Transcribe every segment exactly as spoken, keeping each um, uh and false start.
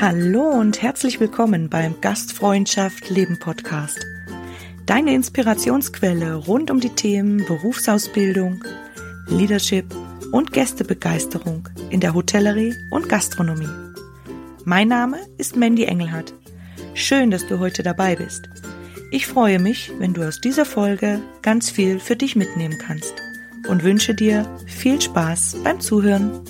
Hallo und herzlich willkommen beim Gastfreundschaft Leben Podcast. Deine Inspirationsquelle rund um die Themen Berufsausbildung, Leadership und Gästebegeisterung in der Hotellerie und Gastronomie. Mein Name ist Mandy Engelhardt. Schön, dass du heute dabei bist. Ich freue mich, wenn du aus dieser Folge ganz viel für dich mitnehmen kannst und wünsche dir viel Spaß beim Zuhören.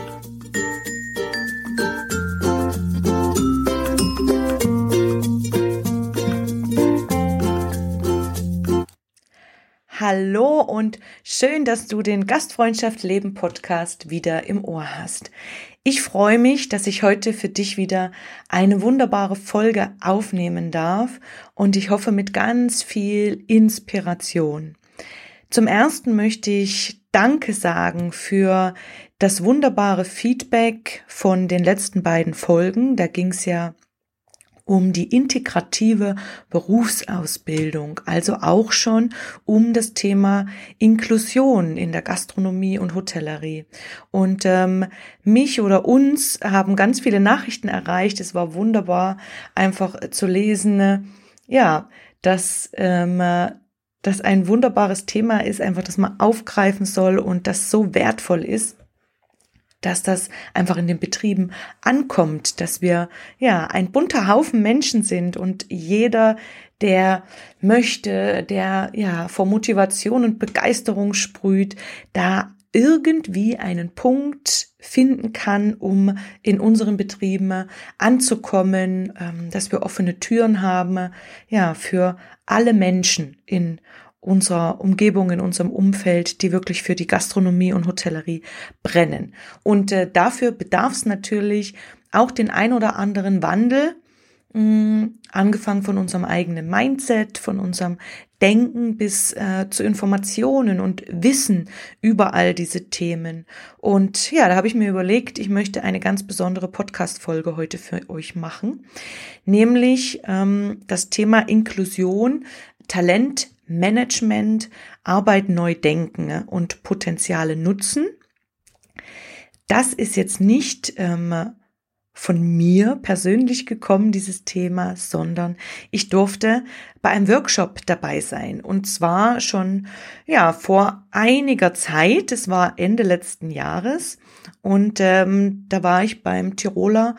Hallo und schön, dass du den Gastfreundschaft Leben Podcast wieder im Ohr hast. Ich freue mich, dass ich heute für dich wieder eine wunderbare Folge aufnehmen darf und ich hoffe mit ganz viel Inspiration. Zum Ersten möchte ich Danke sagen für das wunderbare Feedback von den letzten beiden Folgen. Da ging es ja um die integrative Berufsausbildung, also auch schon um das Thema Inklusion in der Gastronomie und Hotellerie. Und ähm, mich oder uns haben ganz viele Nachrichten erreicht. Es war wunderbar, einfach zu lesen, ja, dass ähm, das ein wunderbares Thema ist, einfach, das man aufgreifen soll und das so wertvoll ist, dass das einfach in den Betrieben ankommt, dass wir ja ein bunter Haufen Menschen sind und jeder, der möchte, der ja vor Motivation und Begeisterung sprüht, da irgendwie einen Punkt finden kann, um in unseren Betrieben anzukommen, dass wir offene Türen haben, ja, für alle Menschen in unserer Umgebung, in unserem Umfeld, die wirklich für die Gastronomie und Hotellerie brennen. Und äh, dafür bedarf es natürlich auch den ein oder anderen Wandel, mh, angefangen von unserem eigenen Mindset, von unserem Denken bis äh, zu Informationen und Wissen über all diese Themen. Und ja, da habe ich mir überlegt, ich möchte eine ganz besondere Podcast-Folge heute für euch machen, nämlich ähm, das Thema Inklusion, Talent, Management, Arbeit neu denken und Potenziale nutzen. Das ist jetzt nicht ähm, von mir persönlich gekommen, dieses Thema, sondern ich durfte bei einem Workshop dabei sein. Und zwar schon ja vor einiger Zeit, es war Ende letzten Jahres. Und ähm, da war ich beim Tiroler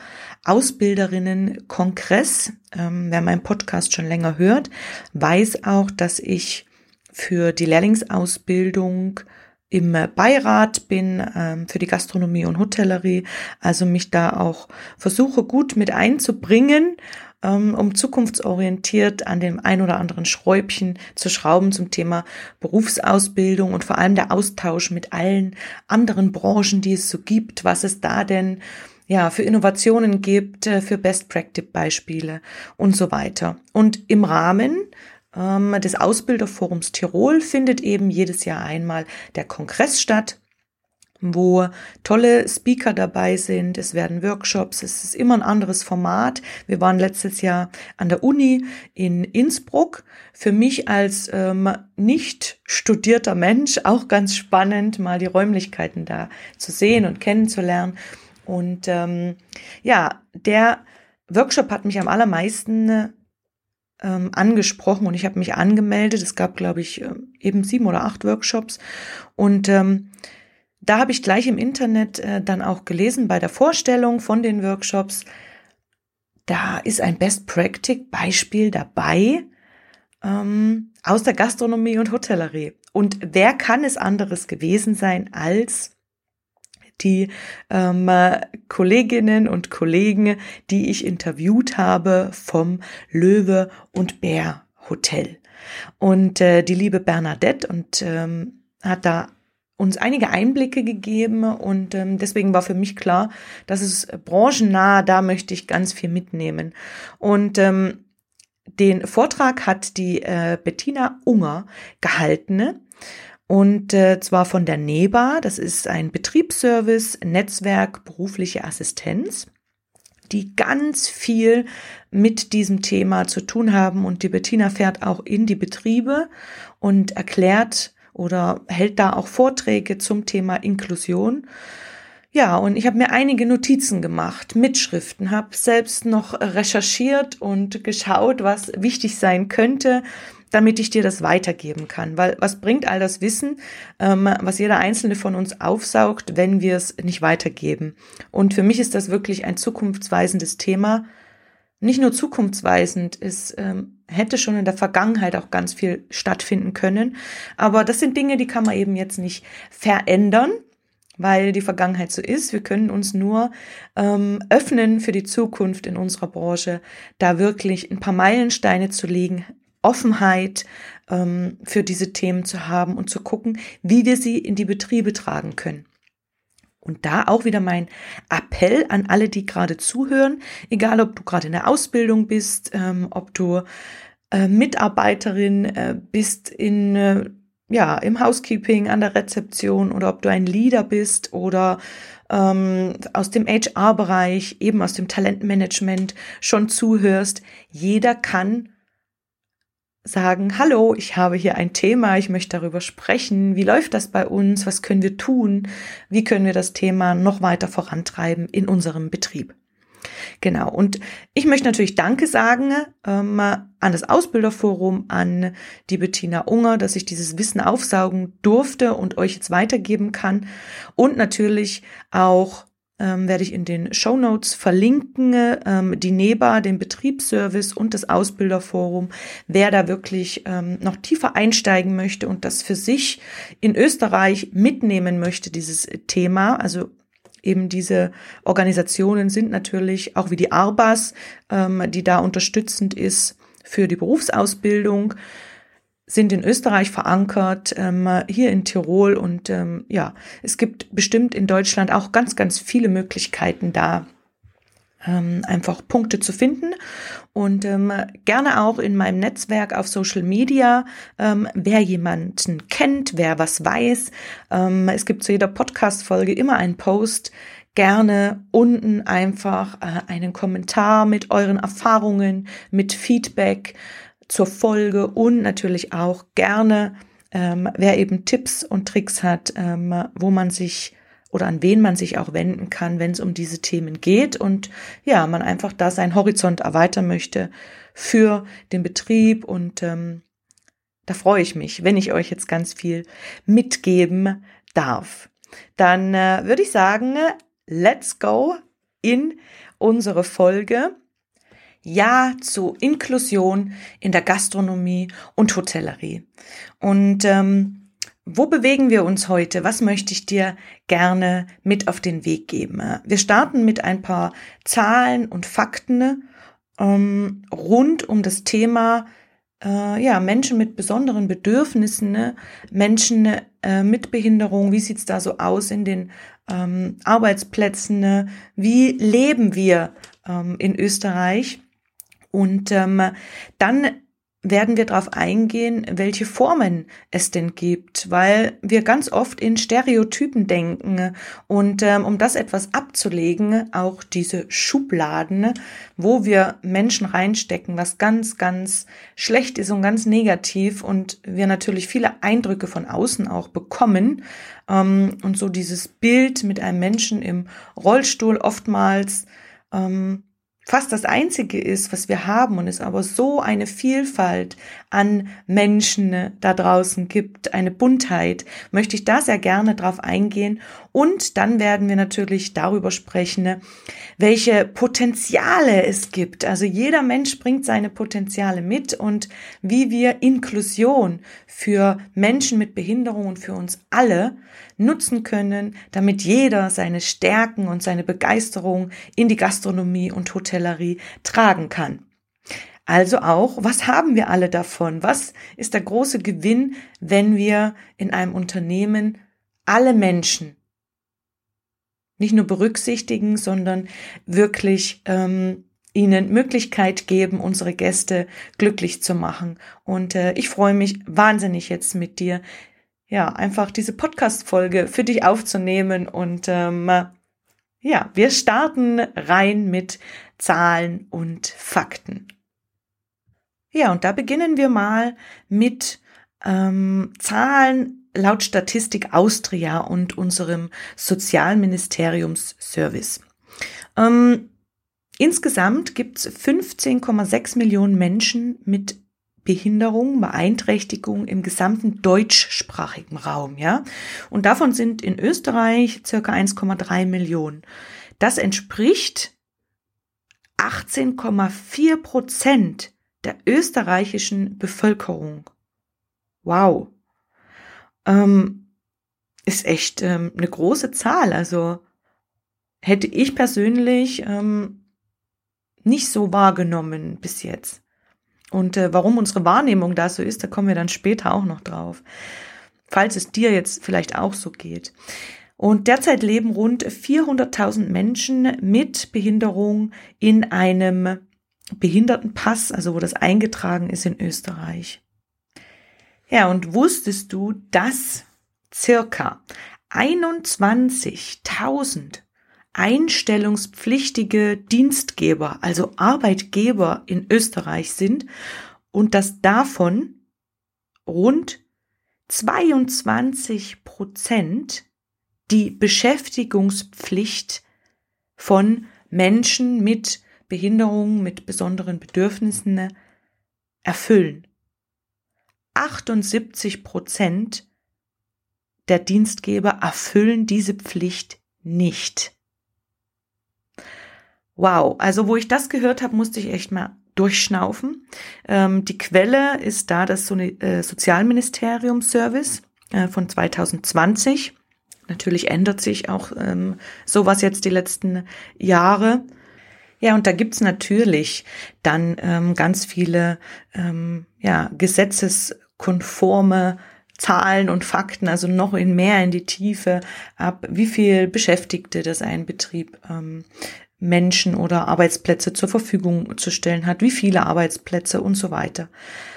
Ausbilderinnen-Kongress. Ähm, wer meinen Podcast schon länger hört, weiß auch, dass ich für die Lehrlingsausbildung im Beirat bin, ähm, für die Gastronomie und Hotellerie, also mich da auch versuche gut mit einzubringen, ähm, um zukunftsorientiert an dem ein oder anderen Schräubchen zu schrauben zum Thema Berufsausbildung und vor allem der Austausch mit allen anderen Branchen, die es so gibt, was es da denn ja für Innovationen gibt, für Best-Practice-Beispiele und so weiter. Und im Rahmen des Ausbilderforums Tirol findet eben jedes Jahr einmal der Kongress statt, wo tolle Speaker dabei sind. Es werden Workshops, es ist immer ein anderes Format. Wir waren letztes Jahr an der Uni in Innsbruck. Für mich als ähm, nicht studierter Mensch auch ganz spannend, mal die Räumlichkeiten da zu sehen und kennenzulernen. Und ähm, ja, der Workshop hat mich am allermeisten ähm, angesprochen und ich habe mich angemeldet. Es gab, glaube ich, eben sieben oder acht Workshops und ähm, da habe ich gleich im Internet äh, dann auch gelesen bei der Vorstellung von den Workshops, da ist ein Best-Practice-Beispiel dabei ähm, aus der Gastronomie und Hotellerie. Und wer kann es anderes gewesen sein als die ähm, Kolleginnen und Kollegen, die ich interviewt habe vom Löwe und Bär Hotel. Und äh, die liebe Bernadette und ähm, hat da uns einige Einblicke gegeben und ähm, deswegen war für mich klar, dass es branchennah, da möchte ich ganz viel mitnehmen. Und ähm, den Vortrag hat die äh, Bettina Unger gehalten. Und äh, zwar von der NEBA, das ist ein Betriebsservice, Netzwerk berufliche Assistenz, die ganz viel mit diesem Thema zu tun haben. Und die Bettina fährt auch in die Betriebe und erklärt oder hält da auch Vorträge zum Thema Inklusion. Ja, und ich habe mir einige Notizen gemacht, Mitschriften, habe selbst noch recherchiert und geschaut, was wichtig sein könnte, damit ich dir das weitergeben kann. Weil was bringt all das Wissen, ähm, was jeder Einzelne von uns aufsaugt, wenn wir es nicht weitergeben? Und für mich ist das wirklich ein zukunftsweisendes Thema. Nicht nur zukunftsweisend, es ähm, hätte schon in der Vergangenheit auch ganz viel stattfinden können. Aber das sind Dinge, die kann man eben jetzt nicht verändern, weil die Vergangenheit so ist. Wir können uns nur ähm, öffnen für die Zukunft in unserer Branche, da wirklich ein paar Meilensteine zu legen, Offenheit ähm, für diese Themen zu haben und zu gucken, wie wir sie in die Betriebe tragen können. Und da auch wieder mein Appell an alle, die gerade zuhören, egal ob du gerade in der Ausbildung bist, ähm, ob du äh, Mitarbeiterin äh, bist in äh, ja im Housekeeping, an der Rezeption oder ob du ein Leader bist oder ähm, aus dem H R-Bereich, eben aus dem Talentmanagement schon zuhörst. Jeder kann sagen, hallo, ich habe hier ein Thema, ich möchte darüber sprechen. Wie läuft das bei uns? Was können wir tun? Wie können wir das Thema noch weiter vorantreiben in unserem Betrieb? Genau, und ich möchte natürlich Danke sagen ähm, an das Ausbilderforum, an die Bettina Unger, dass ich dieses Wissen aufsaugen durfte und euch jetzt weitergeben kann. Und natürlich auch ähm, werde ich in den Shownotes verlinken, ähm, die NEBA, den Betriebsservice und das Ausbilderforum, wer da wirklich ähm, noch tiefer einsteigen möchte und das für sich in Österreich mitnehmen möchte, dieses Thema. Also eben diese Organisationen sind natürlich auch wie die Arbas, ähm, die da unterstützend ist für die Berufsausbildung, sind in Österreich verankert, ähm, hier in Tirol und ähm, ja, es gibt bestimmt in Deutschland auch ganz, ganz viele Möglichkeiten da, ähm, einfach Punkte zu finden und ähm, gerne auch in meinem Netzwerk auf Social Media, ähm, wer jemanden kennt, wer was weiß. Ähm, es gibt zu jeder Podcast-Folge immer einen Post, gerne unten einfach äh, einen Kommentar mit euren Erfahrungen, mit Feedback zur Folge und natürlich auch gerne, ähm, wer eben Tipps und Tricks hat, ähm, wo man sich oder an wen man sich auch wenden kann, wenn es um diese Themen geht und ja, man einfach da seinen Horizont erweitern möchte für den Betrieb und ähm, da freue ich mich, wenn ich euch jetzt ganz viel mitgeben darf. Dann äh, würde ich sagen, let's go in unsere Folge. Ja zu Inklusion in der Gastronomie und Hotellerie. Und ähm, wo bewegen wir uns heute? Was möchte ich dir gerne mit auf den Weg geben? Wir starten mit ein paar Zahlen und Fakten ähm, rund um das Thema äh, ja, Menschen mit besonderen Bedürfnissen, ne? Menschen äh, mit Behinderung. Wie sieht's da so aus in den ähm, Arbeitsplätzen? Ne? Wie leben wir ähm, in Österreich? Und ähm, dann werden wir darauf eingehen, welche Formen es denn gibt, weil wir ganz oft in Stereotypen denken und ähm, um das etwas abzulegen, auch diese Schubladen, wo wir Menschen reinstecken, was ganz, ganz schlecht ist und ganz negativ und wir natürlich viele Eindrücke von außen auch bekommen ähm, und so dieses Bild mit einem Menschen im Rollstuhl oftmals ähm, fast das Einzige ist, was wir haben und es aber so eine Vielfalt an Menschen da draußen gibt, eine Buntheit, möchte ich da sehr gerne drauf eingehen. Und dann werden wir natürlich darüber sprechen, welche Potenziale es gibt. Also jeder Mensch bringt seine Potenziale mit und wie wir Inklusion für Menschen mit Behinderung und für uns alle nutzen können, damit jeder seine Stärken und seine Begeisterung in die Gastronomie und Hotellerie tragen kann. Also auch, was haben wir alle davon? Was ist der große Gewinn, wenn wir in einem Unternehmen alle Menschen nicht nur berücksichtigen, sondern wirklich ähm, ihnen Möglichkeit geben, unsere Gäste glücklich zu machen. Und äh, ich freue mich wahnsinnig jetzt mit dir, ja, einfach diese Podcast-Folge für dich aufzunehmen und ähm, ja, wir starten rein mit Zahlen und Fakten. Ja, und da beginnen wir mal mit ähm, Zahlen laut Statistik Austria und unserem Sozialministeriumsservice. Ähm, insgesamt gibt es fünfzehn Komma sechs Millionen Menschen mit Behinderung, Beeinträchtigung im gesamten deutschsprachigen Raum, ja. Und davon sind in Österreich circa eins Komma drei Millionen. Das entspricht achtzehn Komma vier Prozent der österreichischen Bevölkerung. Wow. Ähm, ist echt ähm, eine große Zahl. Also hätte ich persönlich ähm, nicht so wahrgenommen bis jetzt. Und äh, warum unsere Wahrnehmung da so ist, da kommen wir dann später auch noch drauf. Falls es dir jetzt vielleicht auch so geht. Und derzeit leben rund vierhunderttausend Menschen mit Behinderung in einem Behindertenpass, also wo das eingetragen ist in Österreich. Ja, und wusstest du, dass circa einundzwanzigtausend einstellungspflichtige Dienstgeber, also Arbeitgeber in Österreich sind und dass davon rund zweiundzwanzig Prozent die Beschäftigungspflicht von Menschen mit Behinderung, mit besonderen Bedürfnissen erfüllen. achtundsiebzig Prozent der Dienstgeber erfüllen diese Pflicht nicht. Wow, also wo ich das gehört habe, musste ich echt mal durchschnaufen. Ähm, die Quelle ist da das so äh, Sozialministerium-Service äh, von zwanzig zwanzig. Natürlich ändert sich auch ähm, sowas jetzt die letzten Jahre. Ja, und da gibt's natürlich dann ähm, ganz viele ähm, ja, gesetzeskonforme Zahlen und Fakten, also noch in mehr in die Tiefe ab, wie viel Beschäftigte das ein Betrieb ähm, Menschen oder Arbeitsplätze zur Verfügung zu stellen hat, wie viele Arbeitsplätze und so weiter.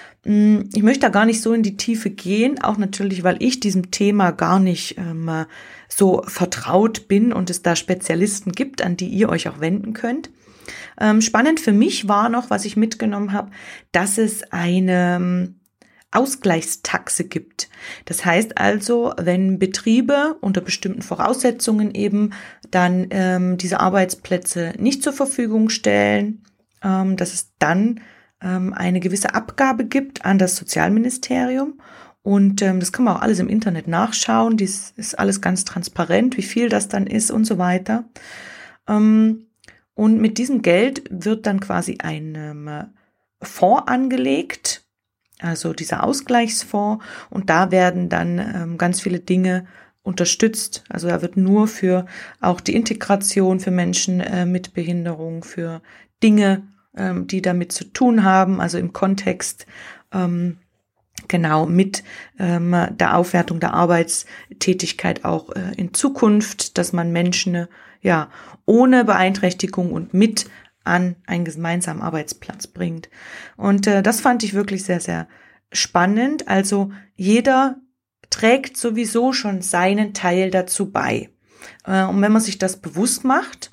Ich möchte da gar nicht so in die Tiefe gehen, auch natürlich, weil ich diesem Thema gar nicht ähm, so vertraut bin und es da Spezialisten gibt, an die ihr euch auch wenden könnt. Ähm, spannend für mich war noch, was ich mitgenommen habe, dass es eine Ausgleichstaxe gibt. Das heißt also, wenn Betriebe unter bestimmten Voraussetzungen eben dann ähm, diese Arbeitsplätze nicht zur Verfügung stellen, ähm, dass es dann ähm, eine gewisse Abgabe gibt an das Sozialministerium. Und ähm, das kann man auch alles im Internet nachschauen. Dies ist alles ganz transparent, wie viel das dann ist und so weiter. Ähm, und mit diesem Geld wird dann quasi ein ähm, Fonds angelegt, also dieser Ausgleichsfonds, und da werden dann ähm, ganz viele Dinge unterstützt. Also da wird nur für auch die Integration für Menschen äh, mit Behinderung, für Dinge, ähm, die damit zu tun haben, also im Kontext ähm, genau mit ähm, der Aufwertung der Arbeitstätigkeit auch äh, in Zukunft, dass man Menschen äh, ja ohne Beeinträchtigung und mit an einen gemeinsamen Arbeitsplatz bringt. Und äh, das fand ich wirklich sehr, sehr spannend. Also jeder trägt sowieso schon seinen Teil dazu bei. Äh, und wenn man sich das bewusst macht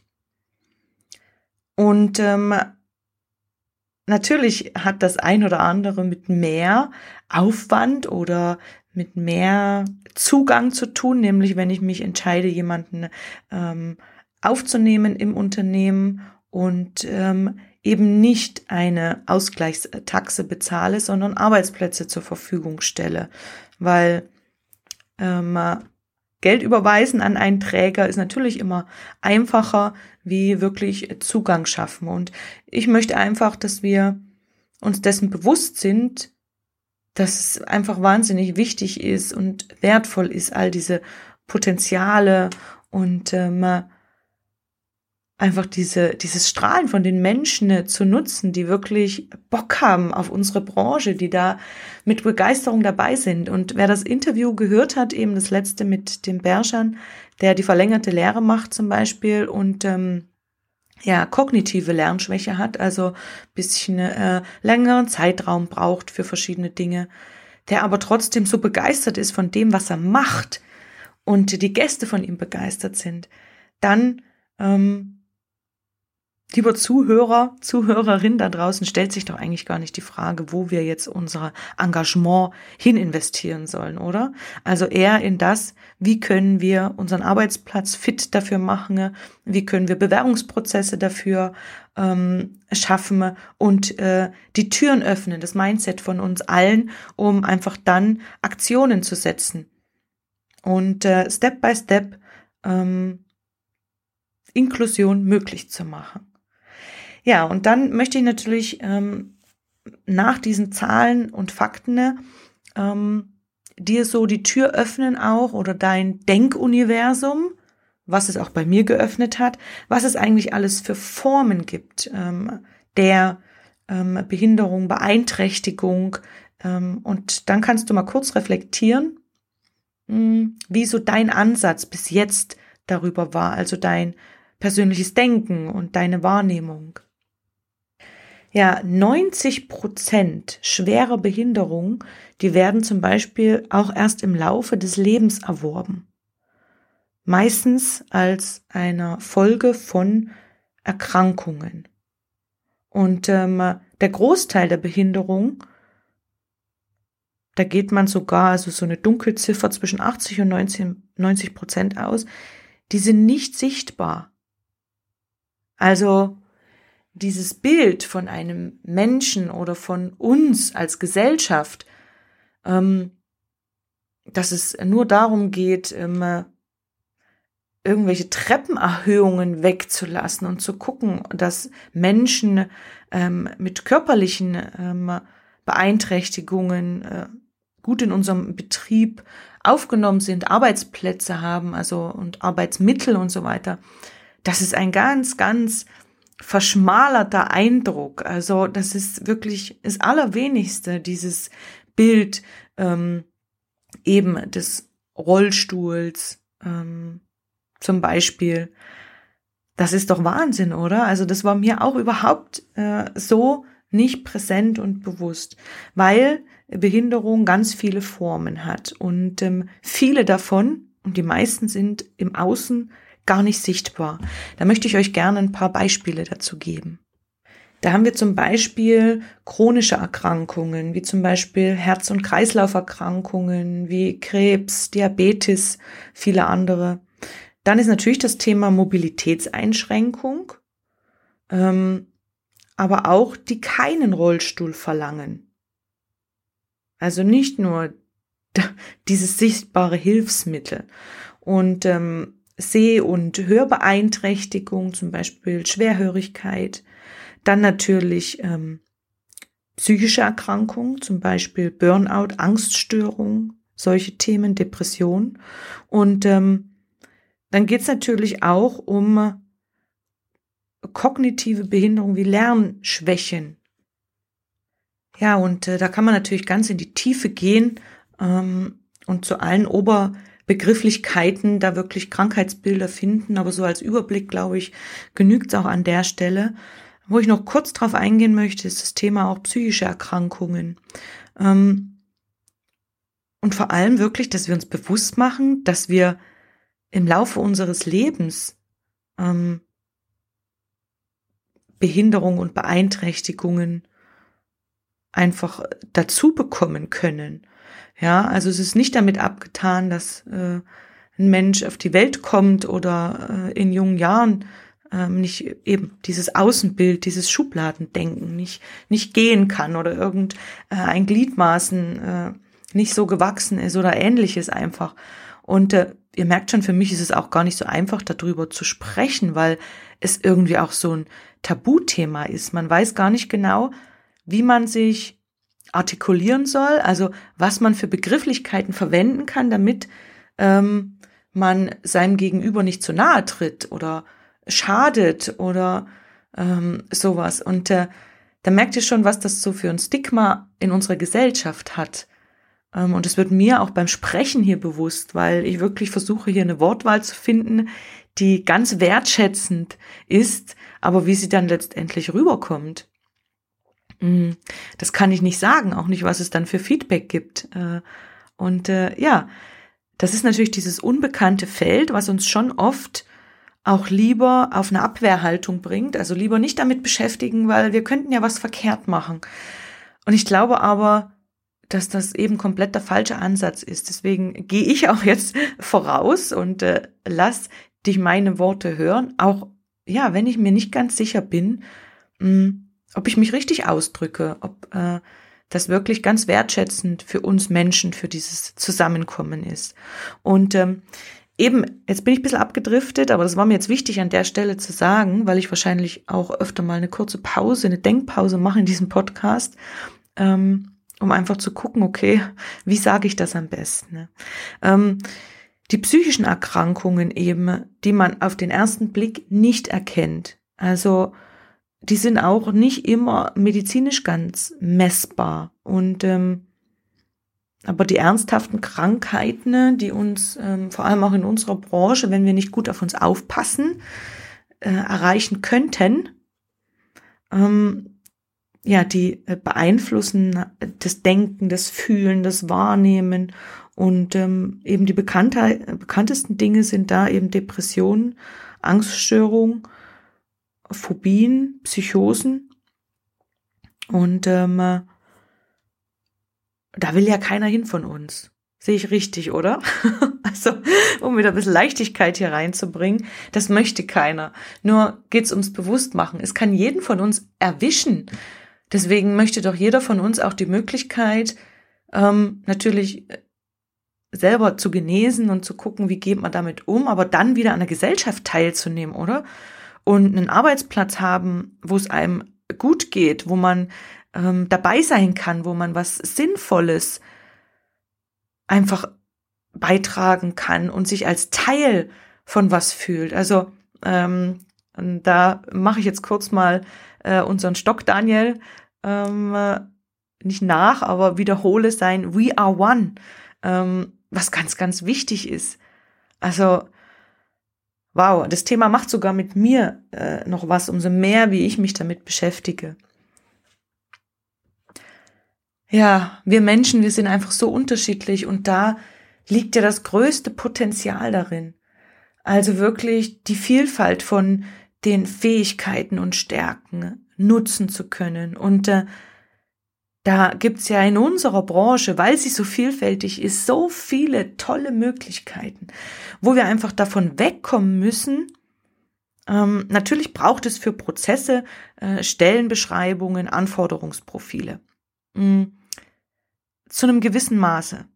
und ähm, natürlich hat das ein oder andere mit mehr Aufwand oder mit mehr Zugang zu tun, nämlich wenn ich mich entscheide, jemanden ähm, aufzunehmen im Unternehmen und ähm, eben nicht eine Ausgleichstaxe bezahle, sondern Arbeitsplätze zur Verfügung stelle. Weil ähm, Geld überweisen an einen Träger ist natürlich immer einfacher, wie wirklich Zugang schaffen. Und ich möchte einfach, dass wir uns dessen bewusst sind, dass es einfach wahnsinnig wichtig ist und wertvoll ist, all diese Potenziale und ähm, einfach diese, dieses Strahlen von den Menschen zu nutzen, die wirklich Bock haben auf unsere Branche, die da mit Begeisterung dabei sind. Und wer das Interview gehört hat, eben das letzte mit dem Berschan, der die verlängerte Lehre macht zum Beispiel und ähm, ja kognitive Lernschwäche hat, also ein bisschen äh, längeren Zeitraum braucht für verschiedene Dinge, der aber trotzdem so begeistert ist von dem, was er macht und die Gäste von ihm begeistert sind, dann ähm, lieber Zuhörer, Zuhörerin da draußen, stellt sich doch eigentlich gar nicht die Frage, wo wir jetzt unser Engagement hin investieren sollen, oder? Also eher in das, wie können wir unseren Arbeitsplatz fit dafür machen, wie können wir Bewerbungsprozesse dafür ähm, schaffen und äh, die Türen öffnen, das Mindset von uns allen, um einfach dann Aktionen zu setzen und äh, Step by Step ähm, Inklusion möglich zu machen. Ja, und dann möchte ich natürlich ähm, nach diesen Zahlen und Fakten ähm, dir so die Tür öffnen auch oder dein Denkuniversum, was es auch bei mir geöffnet hat, was es eigentlich alles für Formen gibt ähm, der ähm, Behinderung, Beeinträchtigung. Ähm, und dann kannst du mal kurz reflektieren, mh, wie so dein Ansatz bis jetzt darüber war, also dein persönliches Denken und deine Wahrnehmung. Ja, neunzig Prozent schwerer Behinderung, die werden zum Beispiel auch erst im Laufe des Lebens erworben. Meistens als eine Folge von Erkrankungen. Und ähm, der Großteil der Behinderung, da geht man sogar, also so eine Dunkelziffer zwischen achtzig und neunzig Prozent aus, die sind nicht sichtbar. Also dieses Bild von einem Menschen oder von uns als Gesellschaft, ähm, dass es nur darum geht, ähm, irgendwelche Treppenerhöhungen wegzulassen und zu gucken, dass Menschen ähm, mit körperlichen ähm, Beeinträchtigungen äh, gut in unserem Betrieb aufgenommen sind, Arbeitsplätze haben, also und Arbeitsmittel und so weiter. Das ist ein ganz, ganz verschmalerter Eindruck. Also das ist wirklich das Allerwenigste, dieses Bild ähm, eben des Rollstuhls ähm, zum Beispiel. Das ist doch Wahnsinn, oder? Also das war mir auch überhaupt äh, so nicht präsent und bewusst, weil Behinderung ganz viele Formen hat und ähm, viele davon, und die meisten sind im Außen gar nicht sichtbar. Da möchte ich euch gerne ein paar Beispiele dazu geben. Da haben wir zum Beispiel chronische Erkrankungen, wie zum Beispiel Herz- und Kreislauferkrankungen, wie Krebs, Diabetes, viele andere. Dann ist natürlich das Thema Mobilitätseinschränkung, ähm, aber auch die keinen Rollstuhl verlangen. Also nicht nur dieses sichtbare Hilfsmittel. Und ähm, Seh- und Hörbeeinträchtigung, zum Beispiel Schwerhörigkeit, dann natürlich ähm, psychische Erkrankungen, zum Beispiel Burnout, Angststörung, solche Themen, Depression. Und ähm, dann geht es natürlich auch um kognitive Behinderung wie Lernschwächen. Ja, und äh, da kann man natürlich ganz in die Tiefe gehen ähm, und zu allen Ober Begrifflichkeiten da wirklich Krankheitsbilder finden, aber so als Überblick, glaube ich, genügt es auch an der Stelle. Wo ich noch kurz drauf eingehen möchte, ist das Thema auch psychische Erkrankungen. Ähm, und vor allem wirklich, dass wir uns bewusst machen, dass wir im Laufe unseres Lebens ähm, Behinderung und Beeinträchtigungen einfach dazu bekommen können. Ja, also es ist nicht damit abgetan, dass äh, ein Mensch auf die Welt kommt oder äh, in jungen Jahren ähm, nicht eben dieses Außenbild, dieses Schubladendenken nicht nicht gehen kann oder irgend äh, ein Gliedmaßen äh, nicht so gewachsen ist oder ähnliches einfach. Und äh, ihr merkt schon, für mich ist es auch gar nicht so einfach, darüber zu sprechen, weil es irgendwie auch so ein Tabuthema ist. Man weiß gar nicht genau, wie man sich artikulieren soll, also was man für Begrifflichkeiten verwenden kann, damit ähm, man seinem Gegenüber nicht zu nahe tritt oder schadet oder ähm, sowas. Und äh, da merkt ihr schon, was das so für ein Stigma in unserer Gesellschaft hat. Ähm, und es wird mir auch beim Sprechen hier bewusst, weil ich wirklich versuche, hier eine Wortwahl zu finden, die ganz wertschätzend ist, aber wie sie dann letztendlich rüberkommt, das kann ich nicht sagen, auch nicht, was es dann für Feedback gibt. Und ja, das ist natürlich dieses unbekannte Feld, was uns schon oft auch lieber auf eine Abwehrhaltung bringt, also lieber nicht damit beschäftigen, weil wir könnten ja was verkehrt machen. Und ich glaube aber, dass das eben komplett der falsche Ansatz ist. Deswegen gehe ich auch jetzt voraus und äh, lass dich meine Worte hören, auch ja, wenn ich mir nicht ganz sicher bin, mh, ob ich mich richtig ausdrücke, ob äh, das wirklich ganz wertschätzend für uns Menschen, für dieses Zusammenkommen ist. Und ähm, eben, jetzt bin ich ein bisschen abgedriftet, aber das war mir jetzt wichtig an der Stelle zu sagen, weil ich wahrscheinlich auch öfter mal eine kurze Pause, eine Denkpause mache in diesem Podcast, ähm, um einfach zu gucken, okay, wie sage ich das am besten? Ne? Ähm, die psychischen Erkrankungen eben, die man auf den ersten Blick nicht erkennt, also die sind auch nicht immer medizinisch ganz messbar. Und ähm, aber die ernsthaften Krankheiten, die uns ähm, vor allem auch in unserer Branche, wenn wir nicht gut auf uns aufpassen, äh, erreichen könnten, ähm, ja, die äh, beeinflussen das Denken, das Fühlen, das Wahrnehmen. Und ähm, eben die bekannte, bekanntesten Dinge sind da eben Depressionen, Angststörungen, Phobien, Psychosen. Und ähm, da will ja keiner hin von uns. Sehe ich richtig, oder? Also, um wieder ein bisschen Leichtigkeit hier reinzubringen, das möchte keiner. Nur geht's ums Bewusstmachen. Es kann jeden von uns erwischen. Deswegen möchte doch jeder von uns auch die Möglichkeit, ähm, natürlich selber zu genesen und zu gucken, wie geht man damit um, aber dann wieder an der Gesellschaft teilzunehmen, oder? Und einen Arbeitsplatz haben, wo es einem gut geht, wo man ähm, dabei sein kann, wo man was Sinnvolles einfach beitragen kann und sich als Teil von was fühlt. Also ähm, da mache ich jetzt kurz mal äh, unseren Stock Daniel ähm, nicht nach, aber wiederhole sein We are one, ähm, was ganz, ganz wichtig ist. Also wow, das Thema macht sogar mit mir äh, noch was, umso mehr, wie ich mich damit beschäftige. Ja, wir Menschen, wir sind einfach so unterschiedlich und da liegt ja das größte Potenzial darin. Also wirklich die Vielfalt von den Fähigkeiten und Stärken nutzen zu können. Und äh, da gibt's ja in unserer Branche, weil sie so vielfältig ist, so viele tolle Möglichkeiten, wo wir einfach davon wegkommen müssen. Ähm, natürlich braucht es für Prozesse äh, Stellenbeschreibungen, Anforderungsprofile. Mhm. Zu einem gewissen Maße.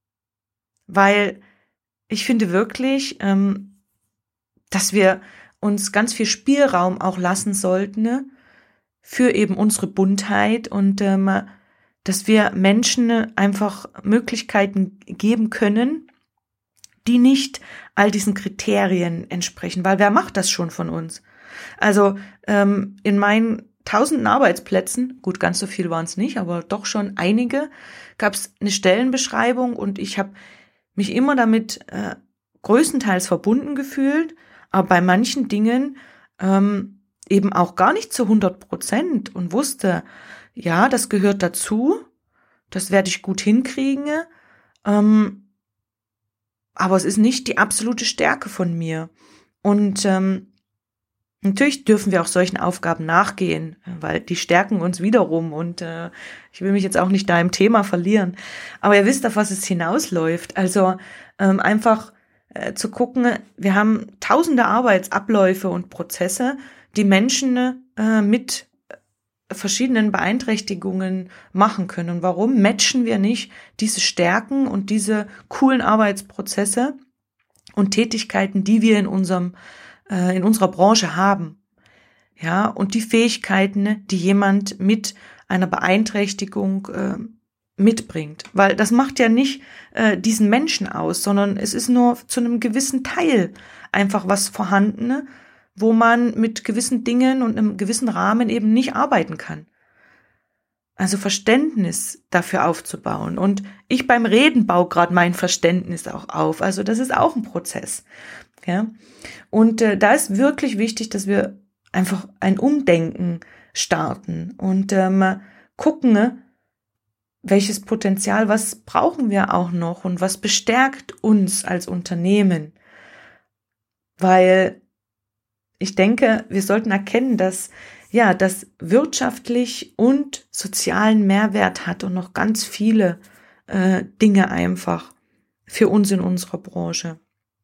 Weil ich finde wirklich, ähm, dass wir uns ganz viel Spielraum auch lassen sollten, ne, für eben unsere Buntheit und ähm, dass wir Menschen einfach Möglichkeiten geben können, die nicht all diesen Kriterien entsprechen, weil wer macht das schon von uns? Also ähm, in meinen tausenden Arbeitsplätzen, gut, ganz so viel waren es nicht, aber doch schon einige, gab es eine Stellenbeschreibung und ich habe mich immer damit äh, größtenteils verbunden gefühlt, aber bei manchen Dingen ähm, eben auch gar nicht zu hundert Prozent und wusste, ja, das gehört dazu, das werde ich gut hinkriegen, ähm, aber es ist nicht die absolute Stärke von mir. Und ähm, natürlich dürfen wir auch solchen Aufgaben nachgehen, weil die stärken uns wiederum und äh, ich will mich jetzt auch nicht da im Thema verlieren. Aber ihr wisst, auf was es hinausläuft. Also ähm, einfach äh, zu gucken, wir haben tausende Arbeitsabläufe und Prozesse, die Menschen äh, mit verschiedenen Beeinträchtigungen machen können. Und warum matchen wir nicht diese Stärken und diese coolen Arbeitsprozesse und Tätigkeiten, die wir in unserem äh, in unserer Branche haben? Ja, und die Fähigkeiten, die jemand mit einer Beeinträchtigung äh, mitbringt. Weil das macht ja nicht äh, diesen Menschen aus, sondern es ist nur zu einem gewissen Teil einfach was vorhanden, wo man mit gewissen Dingen und einem gewissen Rahmen eben nicht arbeiten kann. Also Verständnis dafür aufzubauen. Und ich beim Reden baue gerade mein Verständnis auch auf. Also das ist auch ein Prozess. Ja? Und äh, da ist wirklich wichtig, dass wir einfach ein Umdenken starten und ähm, gucken, welches Potenzial, was brauchen wir auch noch und was bestärkt uns als Unternehmen. Weil ich denke, wir sollten erkennen, dass ja, das wirtschaftlich und sozialen Mehrwert hat und noch ganz viele äh, Dinge einfach für uns in unserer Branche.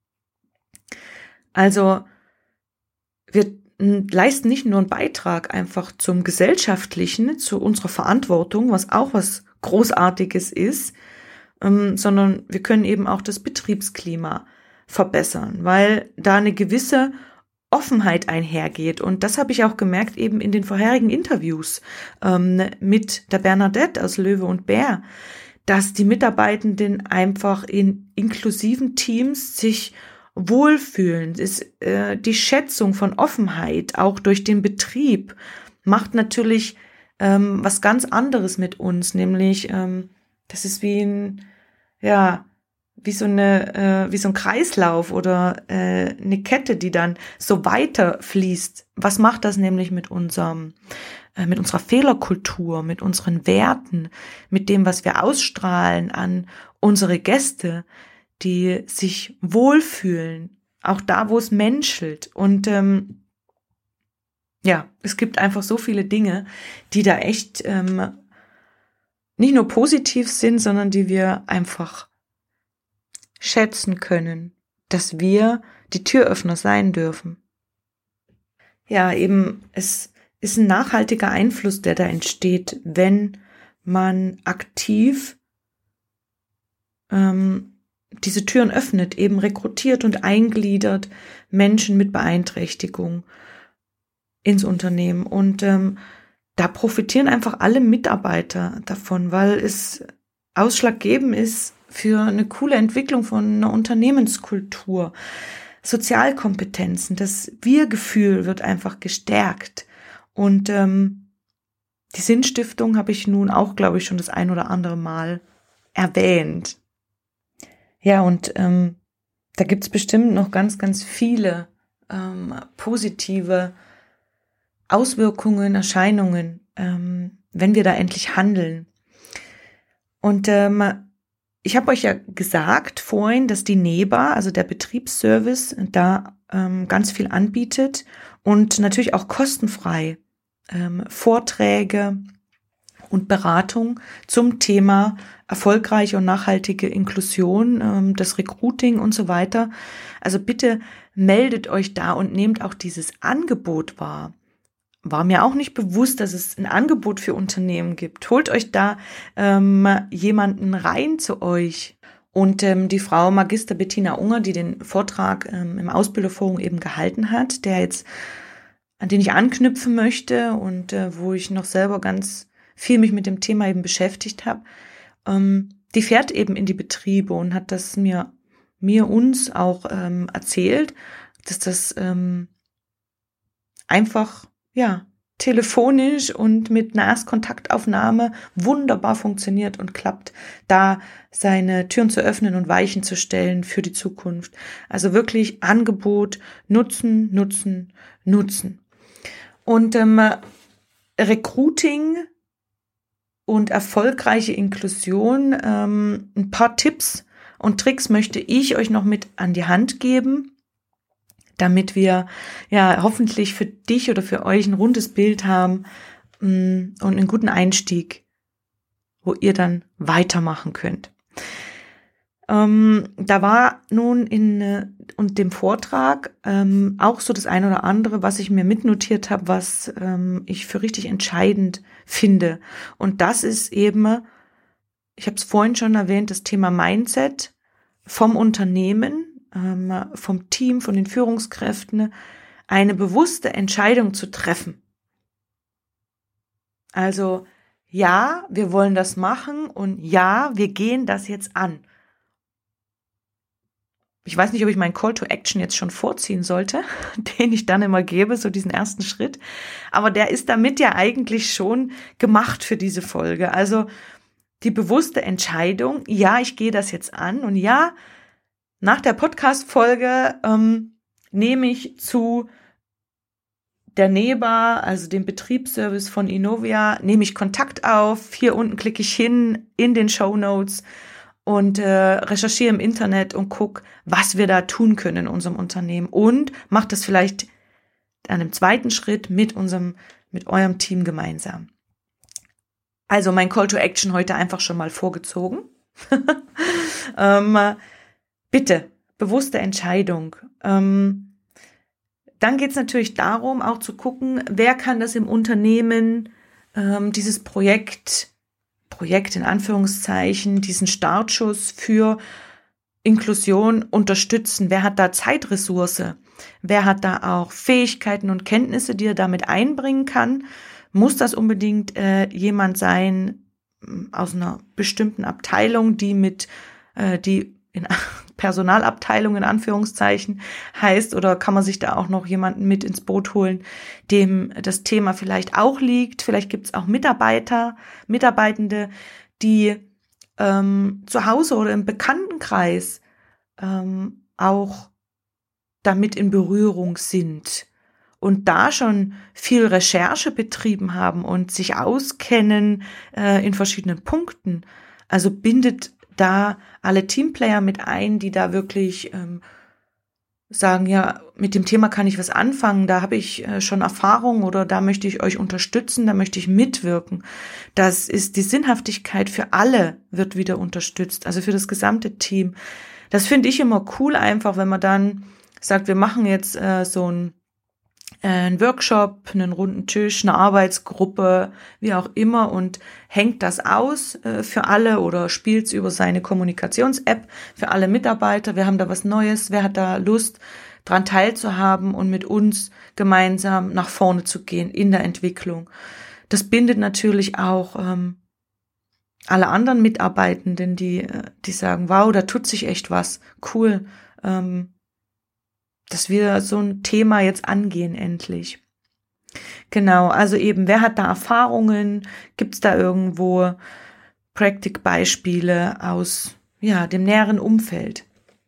Also wir leisten nicht nur einen Beitrag einfach zum Gesellschaftlichen, zu unserer Verantwortung, was auch was Großartiges ist, ähm, sondern wir können eben auch das Betriebsklima verbessern, weil da eine gewisse Offenheit einhergeht. Und das habe ich auch gemerkt eben in den vorherigen Interviews ähm, mit der Bernadette aus Löwe und Bär, dass die Mitarbeitenden einfach in inklusiven Teams sich wohlfühlen. Ist, äh, die Schätzung von Offenheit auch durch den Betrieb macht natürlich ähm, was ganz anderes mit uns, nämlich ähm, das ist wie ein, ja, wie so eine, äh, wie so ein Kreislauf oder äh, eine Kette, die dann so weiter fließt. Was macht das nämlich mit unserem, äh, mit unserer Fehlerkultur, mit unseren Werten, mit dem, was wir ausstrahlen an unsere Gäste, die sich wohlfühlen, auch da, wo es menschelt. Und ähm, ja, es gibt einfach so viele Dinge, die da echt ähm, nicht nur positiv sind, sondern die wir einfach schätzen können, dass wir die Türöffner sein dürfen. Ja, eben, es ist ein nachhaltiger Einfluss, der da entsteht, wenn man aktiv ähm, diese Türen öffnet, eben rekrutiert und eingliedert Menschen mit Beeinträchtigung ins Unternehmen. Und ähm, da profitieren einfach alle Mitarbeiter davon, weil es ausschlaggebend ist für eine coole Entwicklung von einer Unternehmenskultur. Sozialkompetenzen, das Wir-Gefühl wird einfach gestärkt. Und ähm, die Sinnstiftung habe ich nun auch, glaube ich, schon das ein oder andere Mal erwähnt. Ja, und ähm, da gibt es bestimmt noch ganz, ganz viele ähm, positive Auswirkungen, Erscheinungen, ähm, wenn wir da endlich handeln. Und ähm, ich habe euch ja gesagt vorhin, dass die NEBA, also der Betriebsservice, da ähm, ganz viel anbietet und natürlich auch kostenfrei ähm, Vorträge und Beratung zum Thema erfolgreiche und nachhaltige Inklusion, ähm, das Recruiting und so weiter. Also bitte meldet euch da und nehmt auch dieses Angebot wahr. War mir auch nicht bewusst, dass es ein Angebot für Unternehmen gibt. Holt euch da ähm, jemanden rein zu euch. Und ähm, die Frau Magister Bettina Unger, die den Vortrag ähm, im Ausbilderforum eben gehalten hat, der jetzt, an den ich anknüpfen möchte und äh, wo ich noch selber ganz viel mich mit dem Thema eben beschäftigt habe, ähm, die fährt eben in die Betriebe und hat das mir, mir uns auch ähm, erzählt, dass das ähm, einfach ja, telefonisch und mit einer Erstkontaktaufnahme wunderbar funktioniert und klappt, da seine Türen zu öffnen und Weichen zu stellen für die Zukunft. Also wirklich Angebot nutzen, nutzen, nutzen. Und ähm, Recruiting und erfolgreiche Inklusion, ähm, ein paar Tipps und Tricks möchte ich euch noch mit an die Hand geben, damit wir ja hoffentlich für dich oder für euch ein rundes Bild haben mh, und einen guten Einstieg, wo ihr dann weitermachen könnt. Ähm, da war nun in äh, und dem Vortrag ähm, auch so das eine oder andere, was ich mir mitnotiert habe, was ähm, ich für richtig entscheidend finde. Und das ist eben, ich habe es vorhin schon erwähnt, das Thema Mindset vom Unternehmen, vom Team, von den Führungskräften, eine bewusste Entscheidung zu treffen. Also ja, wir wollen das machen und ja, wir gehen das jetzt an. Ich weiß nicht, ob ich meinen Call to Action jetzt schon vorziehen sollte, den ich dann immer gebe, so diesen ersten Schritt. Aber der ist damit ja eigentlich schon gemacht für diese Folge. Also die bewusste Entscheidung, ja, ich gehe das jetzt an und ja, nach der Podcast-Folge ähm, nehme ich zu der NEBA, also dem Betriebsservice von Innovia, nehme ich Kontakt auf. Hier unten klicke ich hin in den Shownotes und äh, recherchiere im Internet und gucke, was wir da tun können in unserem Unternehmen und mache das vielleicht an dem zweiten Schritt mit unserem, mit eurem Team gemeinsam. Also mein Call to Action heute einfach schon mal vorgezogen. ähm, bitte, bewusste Entscheidung. Ähm, dann geht es natürlich darum, auch zu gucken, wer kann das im Unternehmen, ähm, dieses Projekt, Projekt in Anführungszeichen, diesen Startschuss für Inklusion unterstützen. Wer hat da Zeitressource? Wer hat da auch Fähigkeiten und Kenntnisse, die er damit einbringen kann? Muss das unbedingt äh, jemand sein aus einer bestimmten Abteilung, die mit, äh, die in Personalabteilung in Anführungszeichen heißt, oder kann man sich da auch noch jemanden mit ins Boot holen, dem das Thema vielleicht auch liegt? Vielleicht gibt es auch Mitarbeiter, Mitarbeitende, die ähm, zu Hause oder im Bekanntenkreis ähm, auch damit in Berührung sind und da schon viel Recherche betrieben haben und sich auskennen äh, in verschiedenen Punkten. Also bindet da alle Teamplayer mit ein, die da wirklich ähm, sagen, ja, mit dem Thema kann ich was anfangen, da habe ich äh, schon Erfahrung oder da möchte ich euch unterstützen, da möchte ich mitwirken. Das ist die Sinnhaftigkeit für alle wird wieder unterstützt, also für das gesamte Team. Das finde ich immer cool einfach, wenn man dann sagt, wir machen jetzt äh, so ein ein Workshop, einen runden Tisch, eine Arbeitsgruppe, wie auch immer und hängt das aus äh, für alle oder spielt es über seine Kommunikations-App für alle Mitarbeiter. Wir haben da was Neues, wer hat da Lust, dran teilzuhaben und mit uns gemeinsam nach vorne zu gehen in der Entwicklung. Das bindet natürlich auch ähm, alle anderen Mitarbeitenden, die, die sagen, wow, da tut sich echt was, cool, ähm, dass wir so ein Thema jetzt angehen endlich. Genau, also eben, wer hat da Erfahrungen? Gibt es da irgendwo Praktikbeispiele aus ja, dem näheren Umfeld?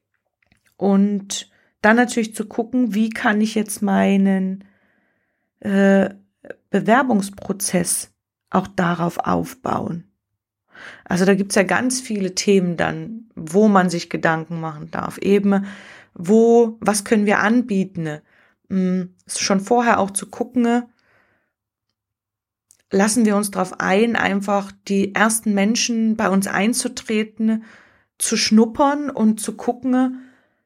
Und dann natürlich zu gucken, wie kann ich jetzt meinen äh, Bewerbungsprozess auch darauf aufbauen. Also da gibt es ja ganz viele Themen dann, wo man sich Gedanken machen darf. Eben, wo, was können wir anbieten? Hm, schon vorher auch zu gucken, lassen wir uns darauf ein, einfach die ersten Menschen bei uns einzutreten, zu schnuppern und zu gucken,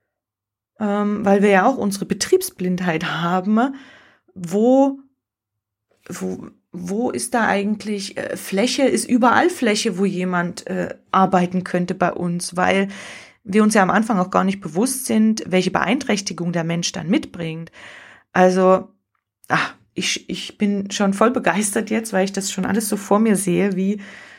ähm, weil wir ja auch unsere Betriebsblindheit haben, wo, wo, wo ist da eigentlich äh, Fläche, ist überall Fläche, wo jemand äh, arbeiten könnte bei uns, weil wir uns ja am Anfang auch gar nicht bewusst sind, welche Beeinträchtigung der Mensch dann mitbringt. Also, ach, ich, ich bin schon voll begeistert jetzt, weil ich das schon alles so vor mir sehe, wie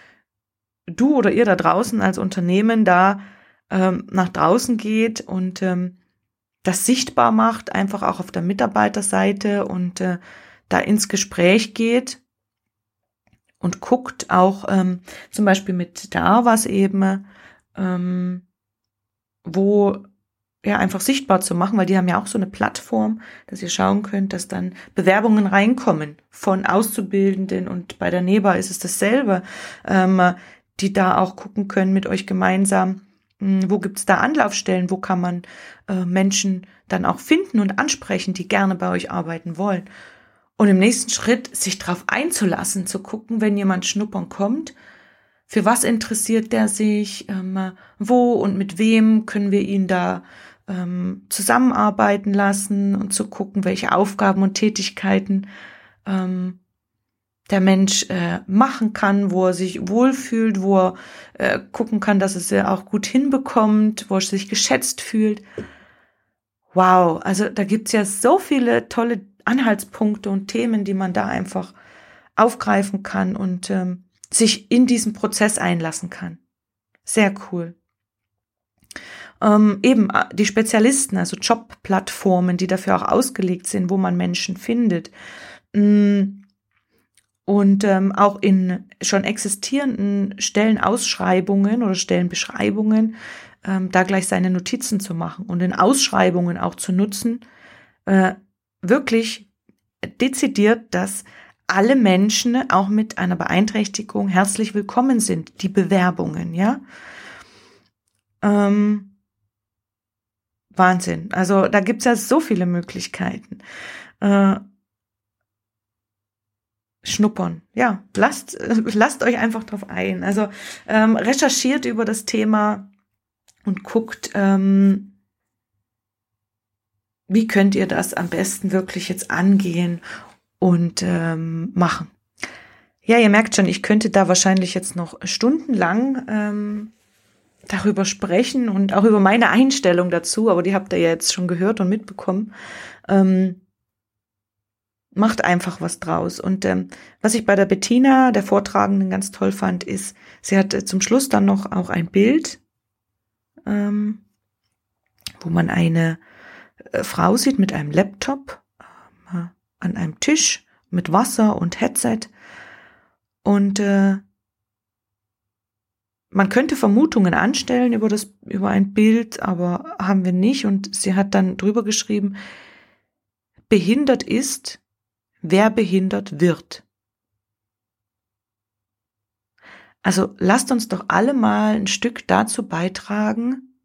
du oder ihr da draußen als Unternehmen da ähm, nach draußen geht und ähm, das sichtbar macht, einfach auch auf der Mitarbeiterseite und äh, da ins Gespräch geht und guckt auch ähm, zum Beispiel mit der Arvas eben, ähm, wo ja einfach sichtbar zu machen, weil die haben ja auch so eine Plattform, dass ihr schauen könnt, dass dann Bewerbungen reinkommen von Auszubildenden und bei der NEBA ist es dasselbe, ähm, die da auch gucken können mit euch gemeinsam, mh, wo gibt's da Anlaufstellen, wo kann man äh, Menschen dann auch finden und ansprechen, die gerne bei euch arbeiten wollen. Und im nächsten Schritt sich darauf einzulassen, zu gucken, wenn jemand schnuppern kommt, für was interessiert der sich, ähm, wo und mit wem können wir ihn da ähm, zusammenarbeiten lassen und zu gucken, welche Aufgaben und Tätigkeiten ähm, der Mensch äh, machen kann, wo er sich wohlfühlt, wo er äh, gucken kann, dass es er auch gut hinbekommt, wo er sich geschätzt fühlt. Wow, also da gibt's ja so viele tolle Anhaltspunkte und Themen, die man da einfach aufgreifen kann und ähm, sich in diesen Prozess einlassen kann. Sehr cool. Ähm, eben die Spezialisten, also Jobplattformen, die dafür auch ausgelegt sind, wo man Menschen findet. Und ähm, auch in schon existierenden Stellenausschreibungen oder Stellenbeschreibungen ähm, da gleich seine Notizen zu machen und in Ausschreibungen auch zu nutzen, äh, wirklich dezidiert, dass alle Menschen auch mit einer Beeinträchtigung herzlich willkommen sind, die Bewerbungen, ja. Ähm, Wahnsinn. Also da gibt's ja so viele Möglichkeiten. äh, schnuppern. Ja, lasst, äh, lasst euch einfach drauf ein. Also ähm, recherchiert über das Thema und guckt, ähm, wie könnt ihr das am besten wirklich jetzt angehen und ähm, machen. Ja, ihr merkt schon, ich könnte da wahrscheinlich jetzt noch stundenlang ähm, darüber sprechen und auch über meine Einstellung dazu, aber die habt ihr ja jetzt schon gehört und mitbekommen. Ähm, macht einfach was draus. Und ähm, was ich bei der Bettina, der Vortragenden, ganz toll fand, ist, sie hat äh, zum Schluss dann noch auch ein Bild, ähm, wo man eine äh, Frau sieht mit einem Laptop äh, an einem Tisch mit Wasser und Headset. Und äh, man könnte Vermutungen anstellen über das, über ein Bild, aber haben wir nicht. Und sie hat dann drüber geschrieben, behindert ist, wer behindert wird. Also lasst uns doch alle mal ein Stück dazu beitragen,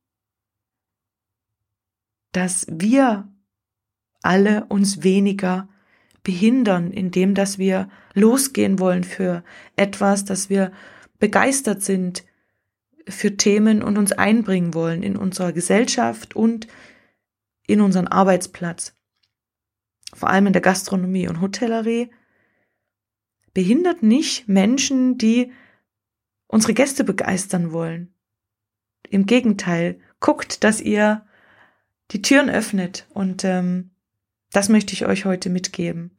dass wir alle uns weniger behindern, indem dass wir losgehen wollen für etwas, dass wir begeistert sind für Themen und uns einbringen wollen in unserer Gesellschaft und in unseren Arbeitsplatz. Vor allem in der Gastronomie und Hotellerie. Behindert nicht Menschen, die unsere Gäste begeistern wollen. Im Gegenteil, guckt, dass ihr die Türen öffnet und ähm, das möchte ich euch heute mitgeben.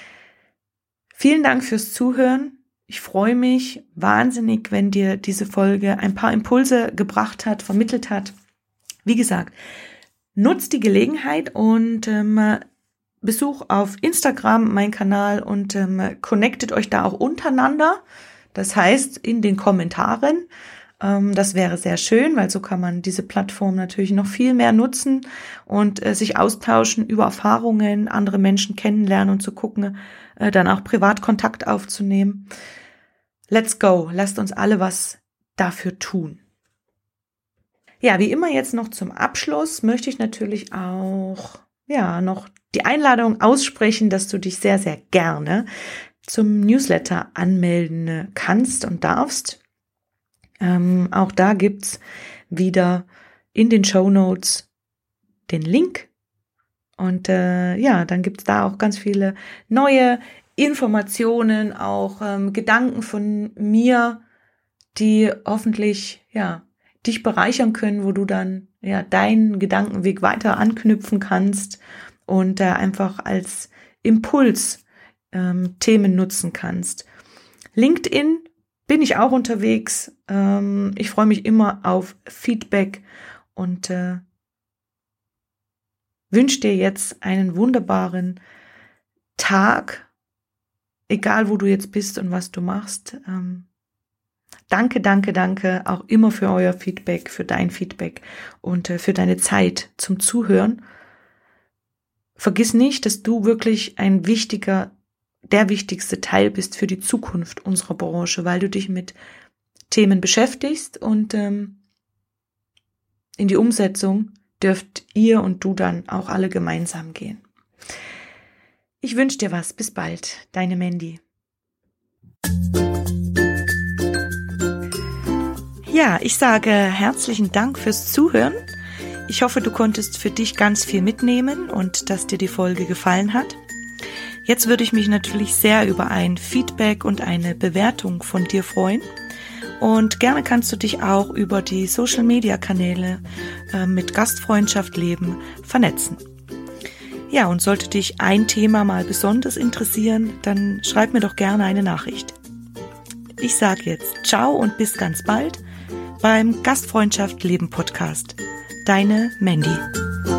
Vielen Dank fürs Zuhören. Ich freue mich wahnsinnig, wenn dir diese Folge ein paar Impulse gebracht hat, vermittelt hat. Wie gesagt, nutzt die Gelegenheit und ähm, Besuch auf Instagram, mein Kanal und ähm, connectet euch da auch untereinander. Das heißt, in den Kommentaren. Ähm, das wäre sehr schön, weil so kann man diese Plattform natürlich noch viel mehr nutzen und äh, sich austauschen über Erfahrungen, andere Menschen kennenlernen und zu gucken, äh, dann auch privat Kontakt aufzunehmen. Let's go. Lasst uns alle was dafür tun. Ja, wie immer jetzt noch zum Abschluss möchte ich natürlich auch, ja, noch die Einladung aussprechen, dass du dich sehr, sehr gerne zum Newsletter anmelden kannst und darfst. Ähm, auch da gibt's wieder in den Shownotes den Link. Und äh, ja, dann gibt's da auch ganz viele neue Informationen, auch ähm, Gedanken von mir, die hoffentlich ja dich bereichern können, wo du dann ja deinen Gedankenweg weiter anknüpfen kannst und äh, einfach als Impuls ähm, Themen nutzen kannst. LinkedIn bin ich auch unterwegs. Ähm, ich freue mich immer auf Feedback und äh, wünsche dir jetzt einen wunderbaren Tag, egal wo du jetzt bist und was du machst. Ähm, danke, danke, danke auch immer für euer Feedback, für dein Feedback und äh, für deine Zeit zum Zuhören. Vergiss nicht, dass du wirklich ein wichtiger, der wichtigste Teil bist für die Zukunft unserer Branche, weil du dich mit Themen beschäftigst und ähm, in die Umsetzung dürft ihr und du dann auch alle gemeinsam gehen. Ich wünsche dir was. Bis bald. Deine Mandy. Ja, ich sage herzlichen Dank fürs Zuhören. Ich hoffe, du konntest für dich ganz viel mitnehmen und dass dir die Folge gefallen hat. Jetzt würde ich mich natürlich sehr über ein Feedback und eine Bewertung von dir freuen. Und gerne kannst du dich auch über die Social-Media-Kanäle äh, mit Gastfreundschaft leben vernetzen. Ja, und sollte dich ein Thema mal besonders interessieren, dann schreib mir doch gerne eine Nachricht. Ich sage jetzt ciao und bis ganz bald beim Gastfreundschaft Leben Podcast. Deine Mandy.